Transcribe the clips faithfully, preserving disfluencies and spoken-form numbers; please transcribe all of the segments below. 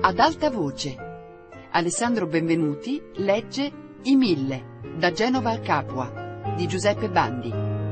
Ad alta voce. Alessandro Benvenuti legge I Mille, da Genova a Capua, di Giuseppe Bandi.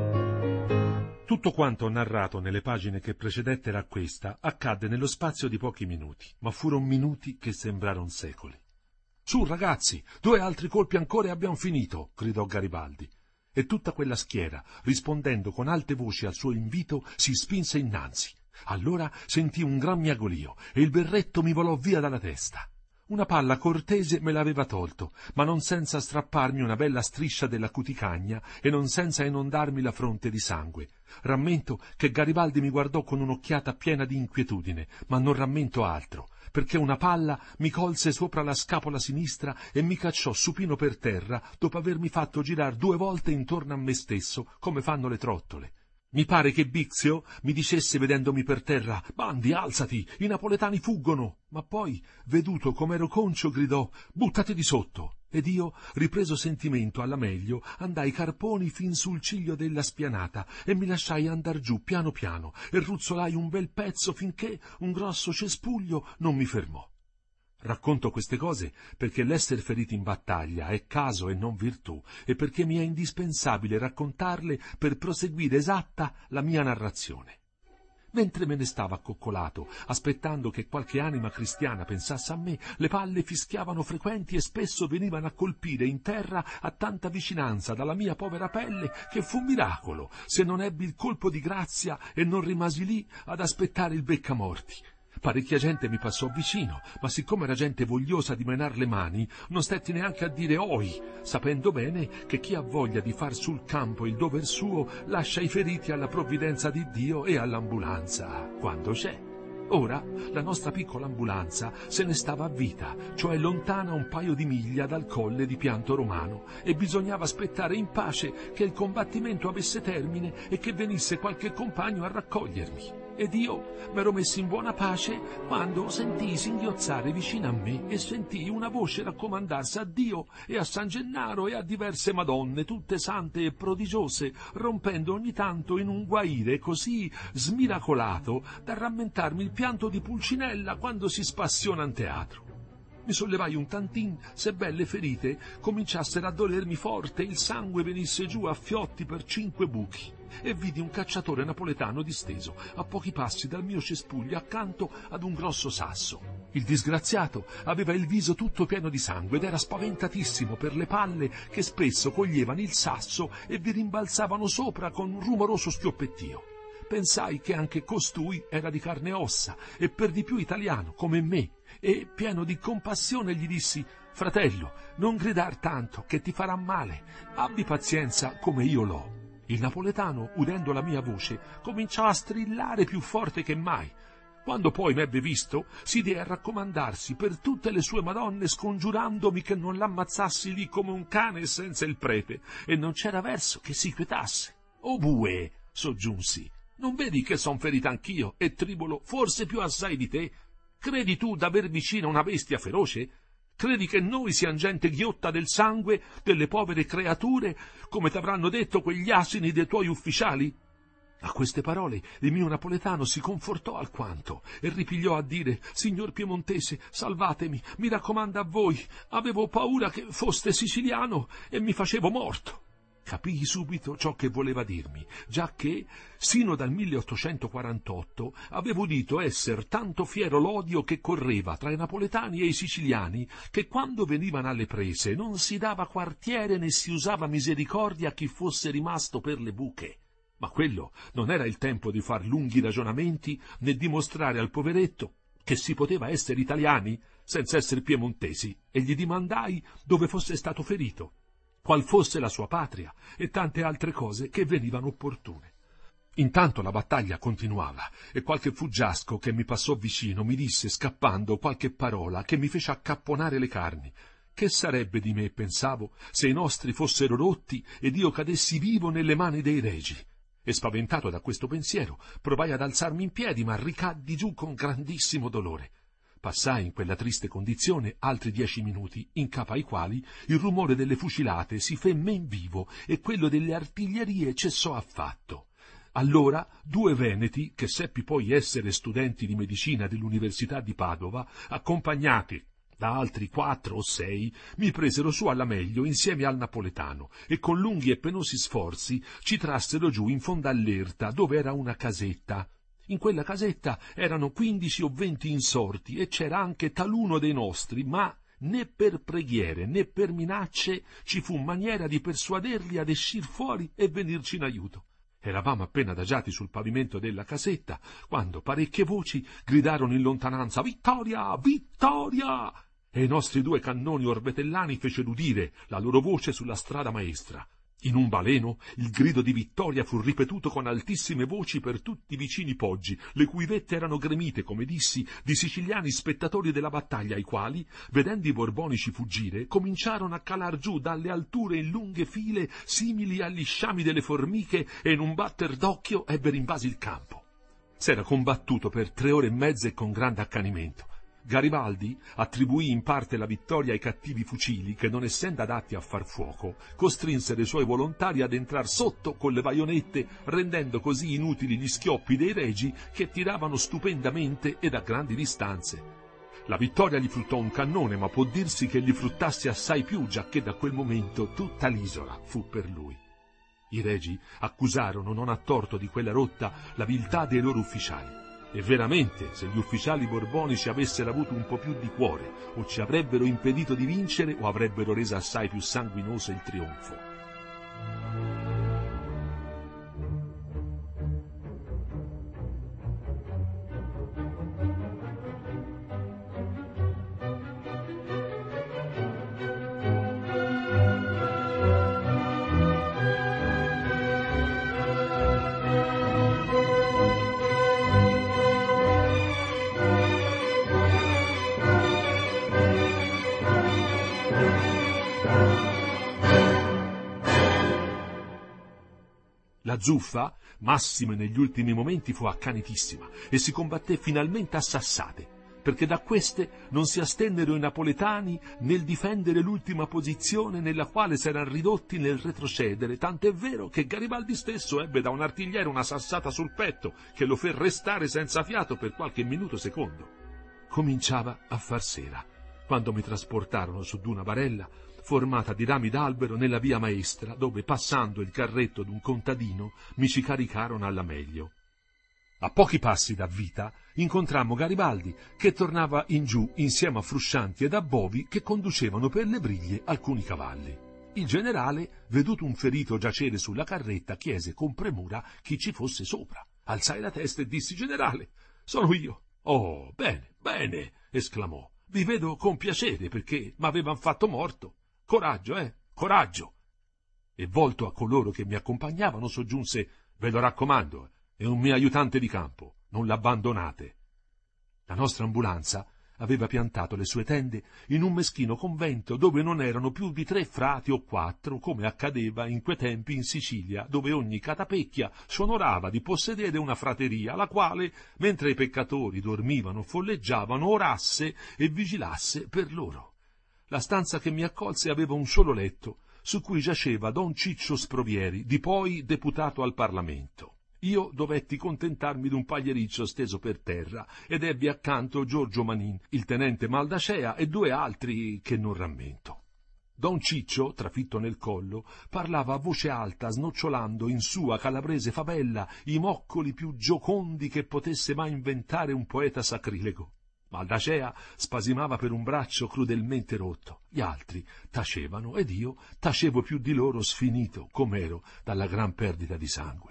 Tutto quanto ho narrato nelle pagine che precedettero a questa accadde nello spazio di pochi minuti, ma furono minuti che sembrarono secoli. «Su, ragazzi, due altri colpi ancora e abbiamo finito!» gridò Garibaldi. E tutta quella schiera, rispondendo con alte voci al suo invito, si spinse innanzi. Allora sentii un gran miagolio e il berretto mi volò via dalla testa. Una palla cortese me l'aveva tolto, ma non senza strapparmi una bella striscia della cuticagna e non senza inondarmi la fronte di sangue. Rammento che Garibaldi mi guardò con un'occhiata piena di inquietudine, ma non rammento altro, perché una palla mi colse sopra la scapola sinistra e mi cacciò supino per terra dopo avermi fatto girar due volte intorno a me stesso, come fanno le trottole. Mi pare che Bixio mi dicesse vedendomi per terra: «Bandi, alzati, i napoletani fuggono!» Ma poi, veduto com'ero concio, gridò: «Buttati di sotto!» Ed io, ripreso sentimento alla meglio, andai carponi fin sul ciglio della spianata e mi lasciai andar giù piano piano e ruzzolai un bel pezzo finché un grosso cespuglio non mi fermò. Racconto queste cose perché l'esser feriti in battaglia è caso e non virtù, e perché mi è indispensabile raccontarle per proseguire esatta la mia narrazione. Mentre me ne stavo accoccolato, aspettando che qualche anima cristiana pensasse a me, le palle fischiavano frequenti e spesso venivano a colpire in terra a tanta vicinanza dalla mia povera pelle che fu miracolo se non ebbi il colpo di grazia e non rimasi lì ad aspettare il beccamorti. Parecchia gente mi passò vicino, ma siccome era gente vogliosa di menar le mani, non stetti neanche a dire «oi», sapendo bene che chi ha voglia di far sul campo il dover suo lascia i feriti alla provvidenza di Dio e all'ambulanza, quando c'è. Ora la nostra piccola ambulanza se ne stava a vita, cioè lontana un paio di miglia dal colle di Pianto Romano, e bisognava aspettare in pace che il combattimento avesse termine e che venisse qualche compagno a raccogliermi. Ed io m'ero messo in buona pace quando sentii singhiozzare vicino a me e sentii una voce raccomandarsi a Dio e a San Gennaro e a diverse madonne, tutte sante e prodigiose, rompendo ogni tanto in un guaire così smiracolato da rammentarmi il pianto di Pulcinella quando si spassiona in teatro. Mi sollevai un tantin, sebbene le ferite cominciassero a dolermi forte e il sangue venisse giù a fiotti per cinque buchi, e vidi un cacciatore napoletano disteso a pochi passi dal mio cespuglio accanto ad un grosso sasso. Il disgraziato aveva il viso tutto pieno di sangue ed era spaventatissimo per le palle che spesso coglievano il sasso e vi rimbalzavano sopra con un rumoroso schioppettio. Pensai che anche costui era di carne e ossa e per di più italiano come me, e pieno di compassione gli dissi: «Fratello, non gridar tanto che ti farà male, abbi pazienza come io l'ho». Il napoletano, udendo la mia voce, cominciò a strillare più forte che mai. Quando poi m'ebbe visto, si diè a raccomandarsi per tutte le sue madonne, scongiurandomi che non l'ammazzassi lì come un cane senza il prete, e non c'era verso che si quietasse. «O bue», soggiunsi, «non vedi che son ferita anch'io e tribolo forse più assai di te? Credi tu d'aver vicino una bestia feroce? Credi che noi siam gente ghiotta del sangue delle povere creature, come t'avranno detto quegli asini dei tuoi ufficiali?» A queste parole il mio napoletano si confortò alquanto e ripigliò a dire: «Signor piemontese, salvatemi, mi raccomando a voi, avevo paura che foste siciliano e mi facevo morto». Capii subito ciò che voleva dirmi, giacché, sino dal milleottocentoquarantotto, avevo udito esser tanto fiero l'odio che correva tra i napoletani e i siciliani, che quando venivano alle prese non si dava quartiere né si usava misericordia a chi fosse rimasto per le buche. Ma quello non era il tempo di far lunghi ragionamenti né dimostrare al poveretto che si poteva essere italiani senza essere piemontesi, e gli dimandai dove fosse stato ferito, qual fosse la sua patria e tante altre cose che venivano opportune. Intanto la battaglia continuava e qualche fuggiasco che mi passò vicino mi disse scappando qualche parola che mi fece accapponare le carni. Che sarebbe di me, pensavo, se i nostri fossero rotti ed io cadessi vivo nelle mani dei regi? E spaventato da questo pensiero provai ad alzarmi in piedi, ma ricaddi giù con grandissimo dolore. Passai in quella triste condizione altri dieci minuti, in capo ai quali il rumore delle fucilate si fe men vivo e quello delle artiglierie cessò affatto. Allora due veneti, che seppi poi essere studenti di medicina dell'Università di Padova, accompagnati da altri quattro o sei, mi presero su alla meglio insieme al napoletano e con lunghi e penosi sforzi ci trassero giù in fondo all'erta, dove era una casetta. In quella casetta erano quindici o venti insorti e c'era anche taluno dei nostri, ma né per preghiere né per minacce ci fu maniera di persuaderli ad escir fuori e venirci in aiuto. Eravamo appena adagiati sul pavimento della casetta, quando parecchie voci gridarono in lontananza «Vittoria! Vittoria!» e i nostri due cannoni orbetellani fecero udire la loro voce sulla strada maestra. In un baleno il grido di vittoria fu ripetuto con altissime voci per tutti i vicini poggi, le cui vette erano gremite, come dissi, di siciliani spettatori della battaglia, i quali, vedendo i borbonici fuggire, cominciarono a calar giù dalle alture in lunghe file simili agli sciami delle formiche e in un batter d'occhio ebbero invasi il campo. S'era combattuto per tre ore e mezza e con grande accanimento. Garibaldi attribuì in parte la vittoria ai cattivi fucili che, non essendo adatti a far fuoco, costrinsero i suoi volontari ad entrar sotto con le baionette, rendendo così inutili gli schioppi dei regi che tiravano stupendamente e da grandi distanze. La vittoria gli fruttò un cannone, ma può dirsi che gli fruttasse assai più, giacché da quel momento tutta l'isola fu per lui. I regi accusarono, non a torto, di quella rotta la viltà dei loro ufficiali. E veramente, se gli ufficiali borbonici avessero avuto un po' più di cuore, o ci avrebbero impedito di vincere, o avrebbero reso assai più sanguinoso il trionfo. La zuffa, massima negli ultimi momenti, fu accanitissima e si combatté finalmente a sassate, perché da queste non si astennero i napoletani nel difendere l'ultima posizione nella quale s'erano ridotti nel retrocedere, tant'è vero che Garibaldi stesso ebbe da un artigliere una sassata sul petto che lo fe restare senza fiato per qualche minuto secondo. Cominciava a far sera, quando mi trasportarono su d'una barella formata di rami d'albero nella via maestra, dove, passando il carretto d'un contadino, mi ci caricarono alla meglio. A pochi passi da Vita incontrammo Garibaldi, che tornava in giù insieme a Fruscianti ed a Bovi, che conducevano per le briglie alcuni cavalli. Il generale, veduto un ferito giacere sulla carretta, chiese con premura chi ci fosse sopra. Alzai la testa e dissi: «Generale, sono io». «Oh, bene, bene», esclamò. «Vi vedo con piacere, perché m'avevan fatto morto. Coraggio, eh, coraggio!» E volto a coloro che mi accompagnavano soggiunse: «Ve lo raccomando, è un mio aiutante di campo, non l'abbandonate». La nostra ambulanza aveva piantato le sue tende in un meschino convento dove non erano più di tre frati o quattro, come accadeva in quei tempi in Sicilia, dove ogni catapecchia s'onorava di possedere una frateria, la quale, mentre i peccatori dormivano o folleggiavano, orasse e vigilasse per loro. La stanza che mi accolse aveva un solo letto, su cui giaceva don Ciccio Sprovieri, di poi deputato al Parlamento. Io dovetti contentarmi d'un pagliericcio steso per terra, ed ebbi accanto Giorgio Manin, il tenente Maldacea e due altri che non rammento. Don Ciccio, trafitto nel collo, parlava a voce alta, snocciolando in sua calabrese favella i moccoli più giocondi che potesse mai inventare un poeta sacrilego. Maldacea spasimava per un braccio crudelmente rotto, gli altri tacevano ed io tacevo più di loro, sfinito com'ero dalla gran perdita di sangue.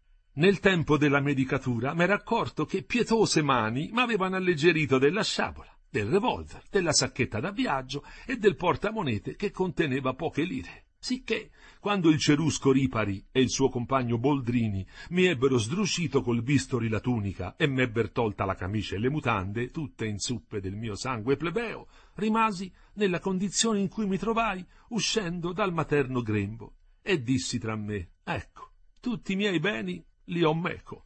Nel tempo della medicatura m'era accorto che pietose mani m'avevano alleggerito della sciabola, del revolver, della sacchetta da viaggio e del portamonete che conteneva poche lire. Sicché, quando il cerusco Ripari e il suo compagno Boldrini mi ebbero sdruscito col bisturi la tunica e m'ebber tolta la camicia e le mutande, tutte in zuppe del mio sangue plebeo, rimasi nella condizione in cui mi trovai uscendo dal materno grembo e dissi tra me: «Ecco, tutti i miei beni li ho meco».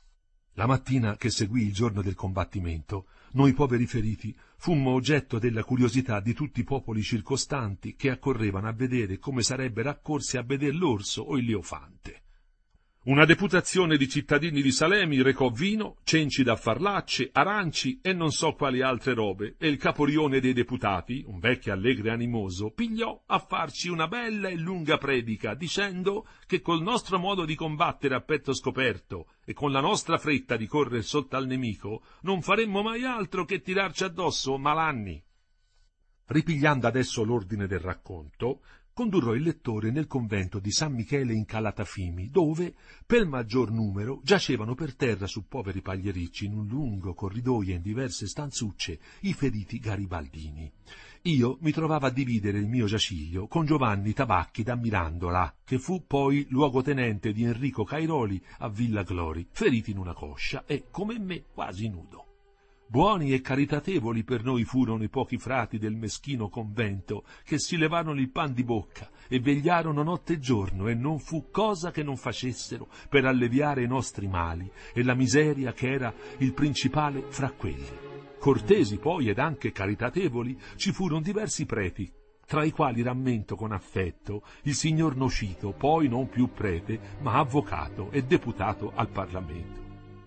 La mattina che seguì il giorno del combattimento, noi poveri feriti fummo oggetto della curiosità di tutti i popoli circostanti che accorrevano a vedere come sarebbero accorsi a veder l'orso o il leofante. Una deputazione di cittadini di Salemi recò vino, cenci da farlacce, aranci e non so quali altre robe, e il caporione dei deputati, un vecchio allegro e animoso, pigliò a farci una bella e lunga predica, dicendo che col nostro modo di combattere a petto scoperto e con la nostra fretta di correre sotto al nemico non faremmo mai altro che tirarci addosso malanni. Ripigliando adesso l'ordine del racconto, condurrò il lettore nel convento di San Michele in Calatafimi, dove, per maggior numero, giacevano per terra su poveri pagliericci in un lungo corridoio e in diverse stanzucce i feriti garibaldini. Io mi trovavo a dividere il mio giaciglio con Giovanni Tabacchi da Mirandola, che fu poi luogotenente di Enrico Cairoli a Villa Glori, ferito in una coscia e, come me, quasi nudo. Buoni e caritatevoli per noi furono i pochi frati del meschino convento che si levarono il pan di bocca e vegliarono notte e giorno, e non fu cosa che non facessero per alleviare i nostri mali e la miseria che era il principale fra quelli. Cortesi poi ed anche caritatevoli ci furono diversi preti, tra i quali rammento con affetto il signor Nocito, poi non più prete ma avvocato e deputato al Parlamento.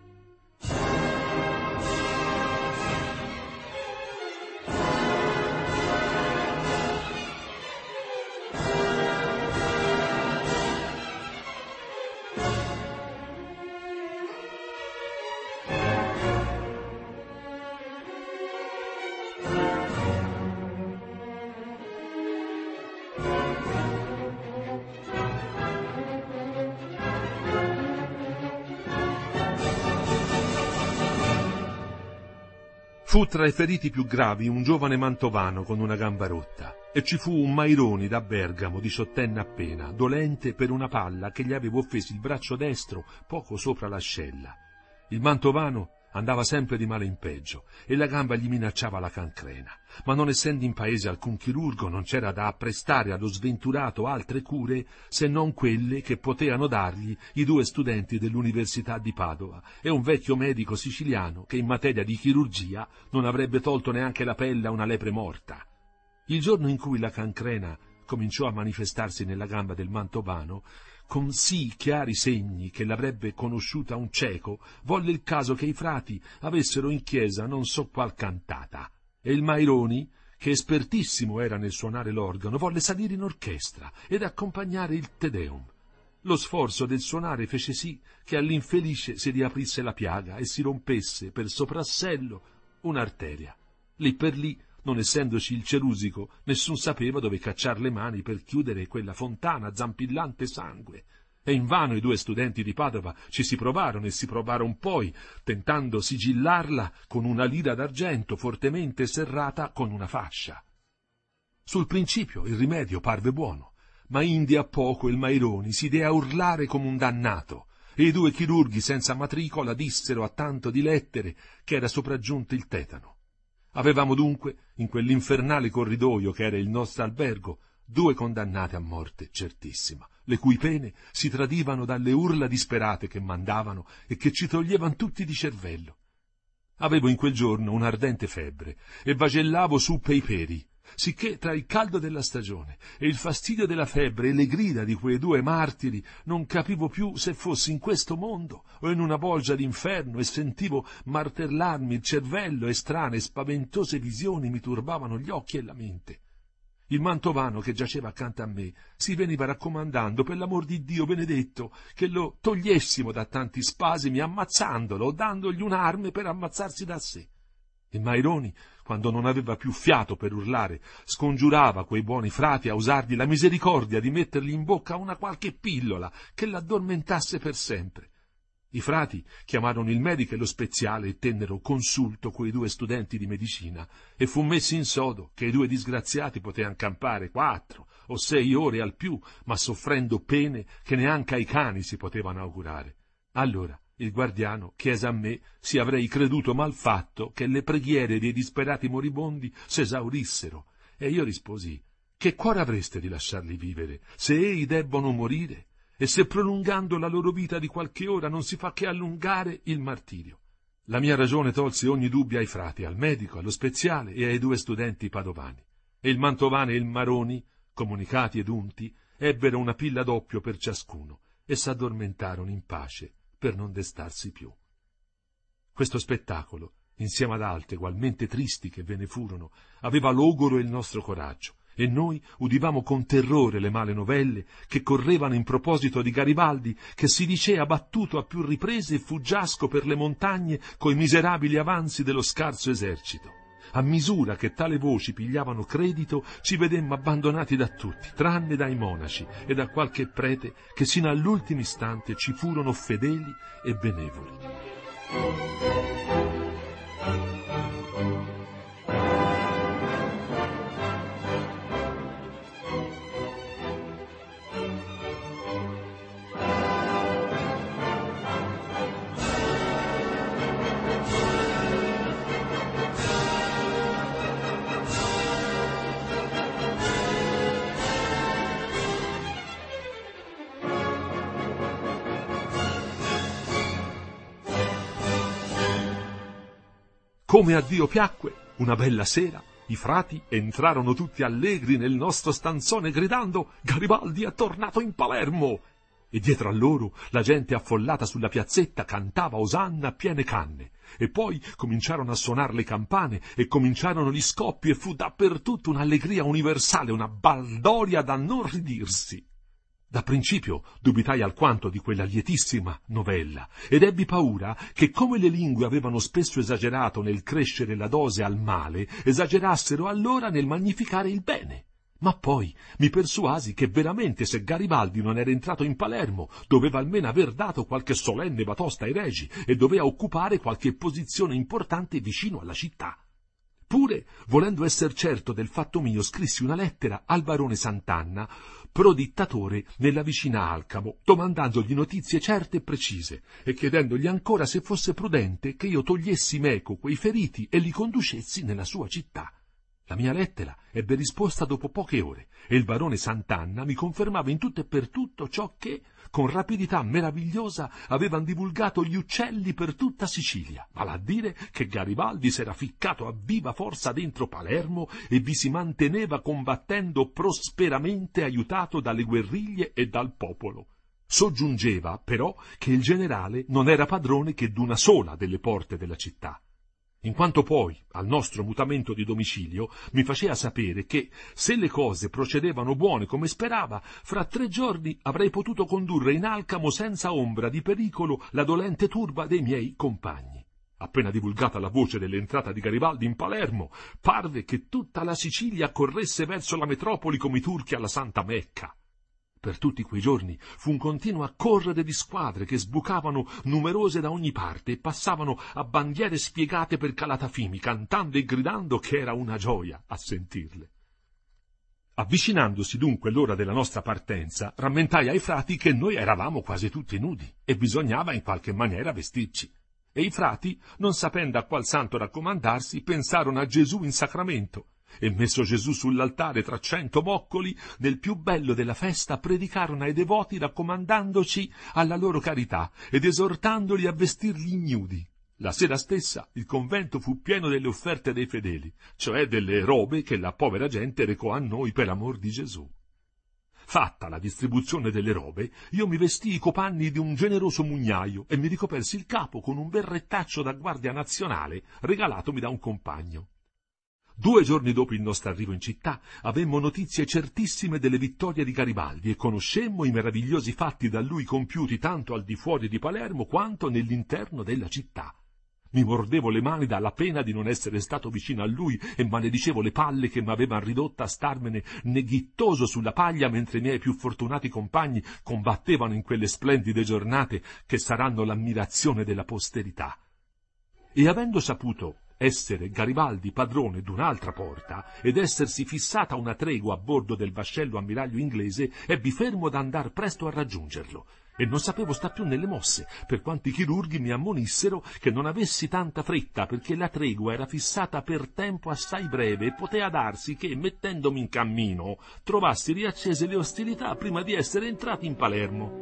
Fu tra i feriti più gravi un giovane mantovano con una gamba rotta, e ci fu un Maironi da Bergamo, diciottenne appena, dolente per una palla che gli aveva offeso il braccio destro poco sopra l'ascella. Il mantovano andava sempre di male in peggio e la gamba gli minacciava la cancrena, ma non essendo in paese alcun chirurgo non c'era da apprestare allo sventurato altre cure se non quelle che potevano dargli i due studenti dell'Università di Padova e un vecchio medico siciliano che in materia di chirurgia non avrebbe tolto neanche la pelle a una lepre morta. Il giorno in cui la cancrena cominciò a manifestarsi nella gamba del mantovano, con sì chiari segni che l'avrebbe conosciuta un cieco, volle il caso che i frati avessero in chiesa non so qual cantata, e il Maironi, che espertissimo era nel suonare l'organo, volle salire in orchestra ed accompagnare il Te Deum. Lo sforzo del suonare fece sì che all'infelice si riaprisse la piaga e si rompesse per soprassello un'arteria. Lì per lì, non essendoci il cerusico, nessun sapeva dove cacciar le mani per chiudere quella fontana zampillante sangue. E invano i due studenti di Padova ci si provarono e si provarono poi, tentando sigillarla con una lira d'argento fortemente serrata con una fascia. Sul principio il rimedio parve buono, ma indi a poco il Maironi si dea a urlare come un dannato, e i due chirurghi senza matricola dissero a tanto di lettere che era sopraggiunto il tetano. Avevamo dunque, in quell'infernale corridoio che era il nostro albergo, due condannate a morte certissima, le cui pene si tradivano dalle urla disperate che mandavano e che ci toglievano tutti di cervello. Avevo in quel giorno un'ardente febbre e vagellavo su pei peri, sicché tra il caldo della stagione e il fastidio della febbre e le grida di quei due martiri non capivo più se fossi in questo mondo o in una bolgia d'inferno, e sentivo martellarmi il cervello e strane spaventose visioni mi turbavano gli occhi e la mente. Il mantovano che giaceva accanto a me si veniva raccomandando per l'amor di Dio benedetto che lo togliessimo da tanti spasimi ammazzandolo o dandogli un'arme per ammazzarsi da sé. Il Maironi, quando non aveva più fiato per urlare, scongiurava quei buoni frati a usargli la misericordia di mettergli in bocca una qualche pillola che l'addormentasse per sempre. I frati chiamarono il medico e lo speziale e tennero consulto quei due studenti di medicina, e fu messo in sodo che i due disgraziati potevano campare quattro o sei ore al più, ma soffrendo pene che neanche ai cani si potevano augurare. Allora il guardiano chiese a me se avrei creduto mal fatto che le preghiere dei disperati moribondi s'esaurissero, e io risposi: che cuore avreste di lasciarli vivere, se ei debbono morire, e se prolungando la loro vita di qualche ora non si fa che allungare il martirio. La mia ragione tolse ogni dubbio ai frati, al medico, allo speziale e ai due studenti padovani, e il mantovano e il Maroni, comunicati ed unti, ebbero una pilla doppio per ciascuno, e s'addormentarono in pace per non destarsi più. Questo spettacolo, insieme ad altri ugualmente tristi che ve ne furono, aveva logoro il nostro coraggio, e noi udivamo con terrore le male novelle che correvano in proposito di Garibaldi, che si dicea battuto a più riprese e fuggiasco per le montagne coi miserabili avanzi dello scarso esercito. A misura che tale voci pigliavano credito, ci vedemmo abbandonati da tutti, tranne dai monaci e da qualche prete che sino all'ultimo istante ci furono fedeli e benevoli. Come a Dio piacque, una bella sera, i frati entrarono tutti allegri nel nostro stanzone gridando «Garibaldi è tornato in Palermo!» E dietro a loro la gente affollata sulla piazzetta cantava osanna a piene canne. E poi cominciarono a suonar le campane e cominciarono gli scoppi e fu dappertutto un'allegria universale, una baldoria da non ridirsi. Da principio dubitai alquanto di quella lietissima novella ed ebbi paura che, come le lingue avevano spesso esagerato nel crescere la dose al male, esagerassero allora nel magnificare il bene. Ma poi mi persuasi che veramente se Garibaldi non era entrato in Palermo doveva almeno aver dato qualche solenne batosta ai regi e doveva occupare qualche posizione importante vicino alla città. Pure, volendo esser certo del fatto mio, scrissi una lettera al barone Sant'Anna, prodittatore nella vicina Alcamo, domandandogli notizie certe e precise e chiedendogli ancora se fosse prudente che io togliessi meco quei feriti e li conducessi nella sua città. La mia lettera ebbe risposta dopo poche ore e il barone Sant'Anna mi confermava in tutto e per tutto ciò che, con rapidità meravigliosa, avevano divulgato gli uccelli per tutta Sicilia, vale a dire che Garibaldi s'era ficcato a viva forza dentro Palermo e vi si manteneva combattendo prosperamente aiutato dalle guerriglie e dal popolo. Soggiungeva, però, che il generale non era padrone che d'una sola delle porte della città. In quanto poi, al nostro mutamento di domicilio, mi faceva sapere che, se le cose procedevano buone come sperava, fra tre giorni avrei potuto condurre in Alcamo senza ombra di pericolo la dolente turba dei miei compagni. Appena divulgata la voce dell'entrata di Garibaldi in Palermo, parve che tutta la Sicilia corresse verso la metropoli come i turchi alla Santa Mecca. Per tutti quei giorni fu un continuo accorrere di squadre che sbucavano numerose da ogni parte e passavano a bandiere spiegate per Calatafimi, cantando e gridando che era una gioia a sentirle. Avvicinandosi dunque l'ora della nostra partenza, rammentai ai frati che noi eravamo quasi tutti nudi e bisognava in qualche maniera vestirci. E i frati, non sapendo a qual santo raccomandarsi, pensarono a Gesù in sacramento. E messo Gesù sull'altare tra cento boccoli, nel più bello della festa predicarono ai devoti raccomandandoci alla loro carità ed esortandoli a vestirli ignudi. La sera stessa il convento fu pieno delle offerte dei fedeli, cioè delle robe che la povera gente recò a noi per amor di Gesù. Fatta la distribuzione delle robe, io mi vestii i copanni di un generoso mugnaio e mi ricopersi il capo con un berrettaccio da guardia nazionale regalatomi da un compagno. Due giorni dopo il nostro arrivo in città avemmo notizie certissime delle vittorie di Garibaldi e conoscemmo i meravigliosi fatti da lui compiuti tanto al di fuori di Palermo quanto nell'interno della città. Mi mordevo le mani dalla pena di non essere stato vicino a lui e maledicevo le palle che m'avevano ridotta a starmene neghittoso sulla paglia mentre i miei più fortunati compagni combattevano in quelle splendide giornate che saranno l'ammirazione della posterità. E avendo saputo essere Garibaldi padrone d'un'altra porta ed essersi fissata una tregua a bordo del vascello ammiraglio inglese, ebbi fermo da andar presto a raggiungerlo e non sapevo sta più nelle mosse, per quanto i chirurghi mi ammonissero che non avessi tanta fretta perché la tregua era fissata per tempo assai breve e poteva darsi che, mettendomi in cammino, trovassi riaccese le ostilità prima di essere entrati in Palermo.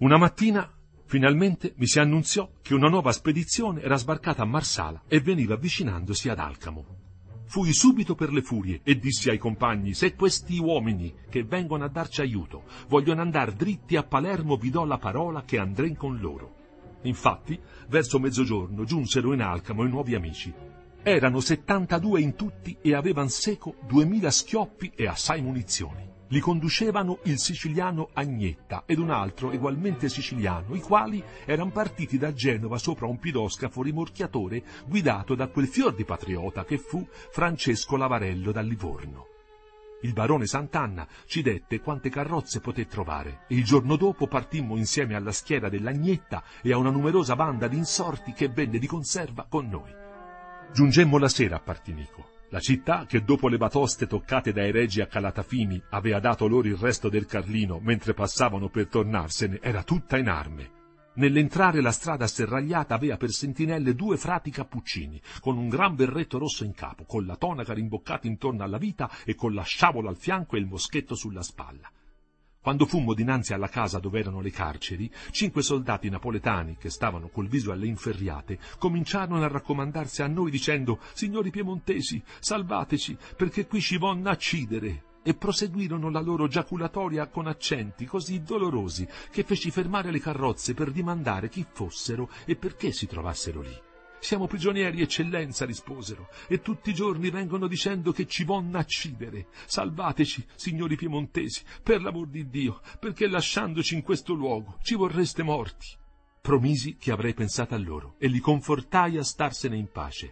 Una mattina, finalmente, mi si annunziò che una nuova spedizione era sbarcata a Marsala e veniva avvicinandosi ad Alcamo. Fui subito per le furie e dissi ai compagni: se questi uomini che vengono a darci aiuto vogliono andare dritti a Palermo, vi do la parola che andremo con loro. Infatti, verso mezzogiorno giunsero in Alcamo i nuovi amici. Erano settantadue in tutti e avevan seco duemila schioppi e assai munizioni. Li conducevano il siciliano Agnetta ed un altro egualmente siciliano, i quali eran partiti da Genova sopra un piroscafo rimorchiatore guidato da quel fior di patriota che fu Francesco Lavarello da Livorno. Il barone Sant'Anna ci dette quante carrozze poté trovare e il giorno dopo partimmo insieme alla schiera dell'Agnetta e a una numerosa banda di insorti che venne di conserva con noi. Giungemmo la sera a Partinico. La città, che dopo le batoste toccate dai regi a Calatafimi aveva dato loro il resto del Carlino mentre passavano per tornarsene, era tutta in arme. Nell'entrare la strada serragliata aveva per sentinelle due frati cappuccini, con un gran berretto rosso in capo, con la tonaca rimboccata intorno alla vita e con la sciabola al fianco e il moschetto sulla spalla. Quando fummo dinanzi alla casa dove erano le carceri, cinque soldati napoletani, che stavano col viso alle inferriate, cominciarono a raccomandarsi a noi dicendo: «Signori piemontesi, salvateci, perché qui ci vonno accidere», e proseguirono la loro giaculatoria con accenti così dolorosi che feci fermare le carrozze per dimandare chi fossero e perché si trovassero lì. «Siamo prigionieri, eccellenza», risposero, «e tutti i giorni vengono dicendo che ci vonno accidere. Salvateci, signori piemontesi, per l'amor di Dio, perché lasciandoci in questo luogo ci vorreste morti». Promisi che avrei pensato a loro e li confortai a starsene in pace.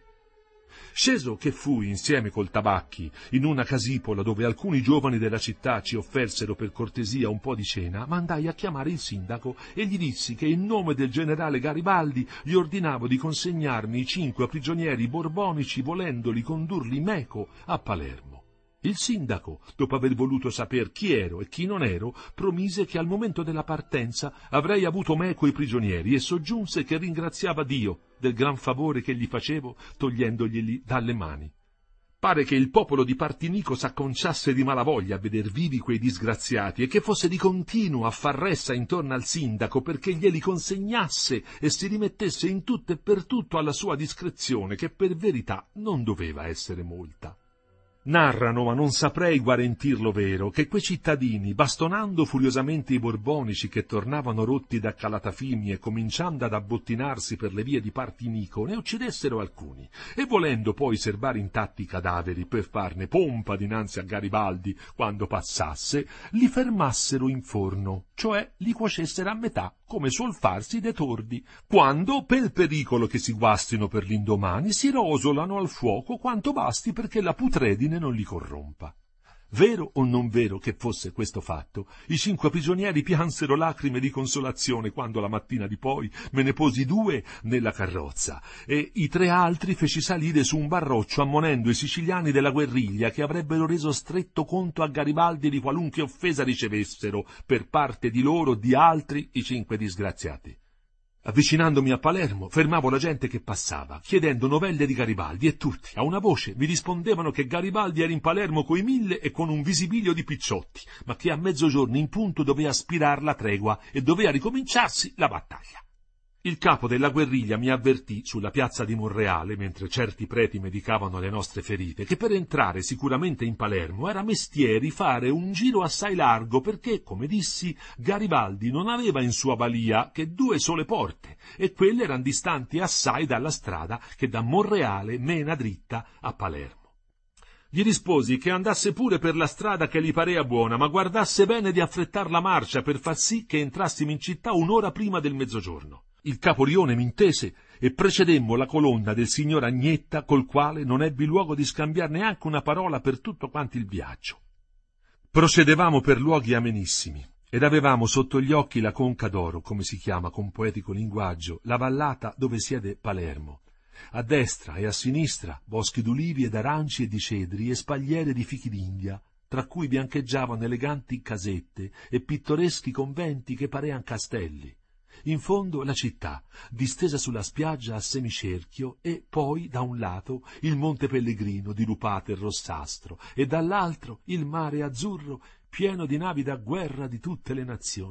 Sceso che fui insieme col Tabacchi in una casipola dove alcuni giovani della città ci offersero per cortesia un po' di cena, mandai a chiamare il sindaco e gli dissi che in nome del generale Garibaldi gli ordinavo di consegnarmi i cinque prigionieri borbonici volendoli condurli meco a Palermo. Il sindaco, dopo aver voluto saper chi ero e chi non ero, promise che al momento della partenza avrei avuto meco i prigionieri e soggiunse che ringraziava Dio del gran favore che gli facevo togliendoglieli dalle mani. Pare che il popolo di Partinico s'acconciasse di malavoglia a veder vivi quei disgraziati e che fosse di continuo a far ressa intorno al sindaco perché glieli consegnasse e si rimettesse in tutto e per tutto alla sua discrezione, che per verità non doveva essere molta. Narrano, ma non saprei guarentirlo vero, che quei cittadini, bastonando furiosamente i borbonici che tornavano rotti da Calatafimi e cominciando ad abbottinarsi per le vie di Partinico, ne uccidessero alcuni, e volendo poi serbare intatti i cadaveri per farne pompa dinanzi a Garibaldi quando passasse, li fermassero in forno, cioè li cuocessero a metà, come suol farsi de tordi, quando, per pericolo che si guastino per l'indomani, si rosolano al fuoco quanto basti perché la putredine non li corrompa. Vero o non vero che fosse questo fatto, i cinque prigionieri piansero lacrime di consolazione quando la mattina di poi me ne posi due nella carrozza e i tre altri feci salire su un barroccio ammonendo i siciliani della guerriglia che avrebbero reso stretto conto a Garibaldi di qualunque offesa ricevessero per parte di loro o di altri i cinque disgraziati. Avvicinandomi a Palermo, fermavo la gente che passava, chiedendo novelle di Garibaldi, e tutti, a una voce, mi rispondevano che Garibaldi era in Palermo coi mille e con un visibilio di picciotti, ma che a mezzogiorno in punto doveva spirar la tregua e doveva ricominciarsi la battaglia. Il capo della guerriglia mi avvertì sulla piazza di Monreale, mentre certi preti medicavano le nostre ferite, che per entrare sicuramente in Palermo era mestieri fare un giro assai largo perché, come dissi, Garibaldi non aveva in sua balia che due sole porte e quelle erano distanti assai dalla strada che da Monreale mena dritta a Palermo. Gli risposi che andasse pure per la strada che gli parea buona, ma guardasse bene di affrettar la marcia per far sì che entrassimo in città un'ora prima del mezzogiorno. Il caporione m'intese e precedemmo la colonna del signor Agnetta, col quale non ebbi luogo di scambiar neanche una parola per tutto quanto il viaggio. Procedevamo per luoghi amenissimi ed avevamo sotto gli occhi la Conca d'Oro, come si chiama con poetico linguaggio, la vallata dove siede Palermo. A destra e a sinistra boschi d'ulivi ed aranci e di cedri e spagliere di fichi d'India, tra cui biancheggiavano eleganti casette e pittoreschi conventi che parean castelli. In fondo la città, distesa sulla spiaggia a semicerchio, e poi, da un lato, il Monte Pellegrino dirupato e rossastro, e dall'altro il mare azzurro, pieno di navi da guerra di tutte le nazioni.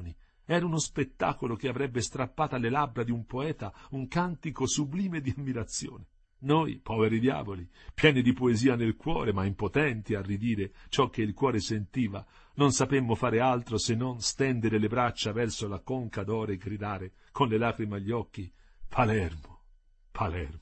Era uno spettacolo che avrebbe strappato alle labbra di un poeta un cantico sublime di ammirazione. Noi, poveri diavoli, pieni di poesia nel cuore, ma impotenti a ridire ciò che il cuore sentiva, non sapemmo fare altro se non stendere le braccia verso la conca d'oro e gridare, con le lacrime agli occhi, Palermo, Palermo.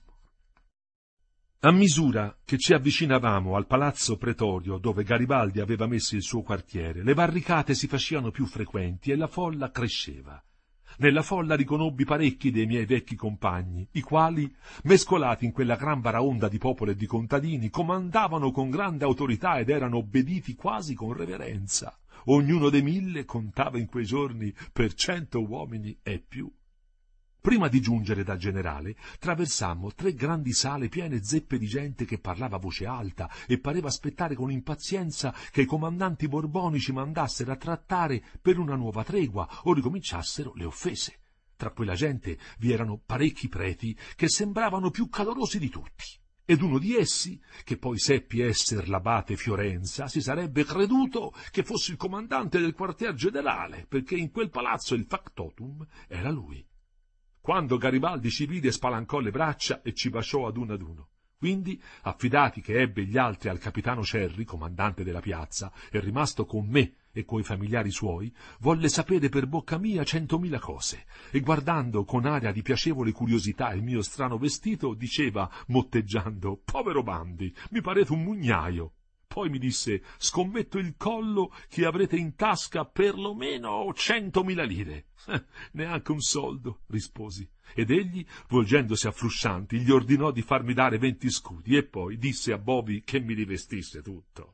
A misura che ci avvicinavamo al palazzo pretorio dove Garibaldi aveva messo il suo quartiere, le barricate si facevano più frequenti e la folla cresceva. Nella folla riconobbi parecchi dei miei vecchi compagni, i quali, mescolati in quella gran baraonda di popolo e di contadini, comandavano con grande autorità ed erano obbediti quasi con reverenza. Ognuno dei mille contava in quei giorni per cento uomini e più. Prima di giungere dal generale, traversammo tre grandi sale piene zeppe di gente che parlava a voce alta e pareva aspettare con impazienza che i comandanti borbonici mandassero a trattare per una nuova tregua o ricominciassero le offese. Tra quella gente vi erano parecchi preti che sembravano più calorosi di tutti. Ed uno di essi, che poi seppi esser l'abate Fiorenza, si sarebbe creduto che fosse il comandante del quartier generale, perché in quel palazzo il factotum era lui. Quando Garibaldi ci vide spalancò le braccia e ci baciò ad uno ad uno. Quindi, affidati che ebbe gli altri al capitano Cerri, comandante della piazza, e rimasto con me e coi familiari suoi, volle sapere per bocca mia centomila cose, e guardando con aria di piacevole curiosità il mio strano vestito, diceva, motteggiando, «Povero Bandi, mi parete un mugnaio». Poi mi disse, scommetto il collo che avrete in tasca perlomeno centomila lire. Eh, neanche un soldo, risposi. Ed egli, volgendosi a Fruscianti, gli ordinò di farmi dare venti scudi e poi disse a Bovi che mi rivestisse tutto.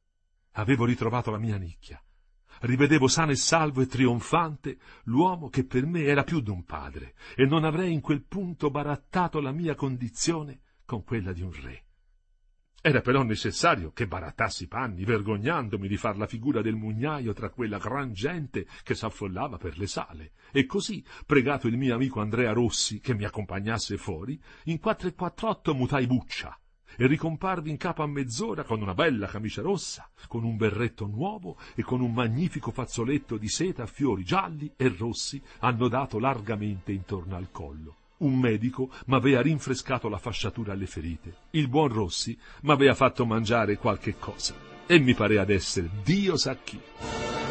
Avevo ritrovato la mia nicchia. Rivedevo sano e salvo e trionfante l'uomo che per me era più d'un padre, e non avrei in quel punto barattato la mia condizione con quella di un re. Era però necessario che barattassi i panni, vergognandomi di far la figura del mugnaio tra quella gran gente che s'affollava per le sale, e così, pregato il mio amico Andrea Rossi che mi accompagnasse fuori, in quattro e quattr'otto mutai buccia e ricomparvi in capo a mezz'ora con una bella camicia rossa, con un berretto nuovo e con un magnifico fazzoletto di seta a fiori gialli e rossi annodato largamente intorno al collo. Un medico m'aveva rinfrescato la fasciatura alle ferite. Il buon Rossi m'aveva fatto mangiare qualche cosa. E mi parea d'essere Dio sa chi.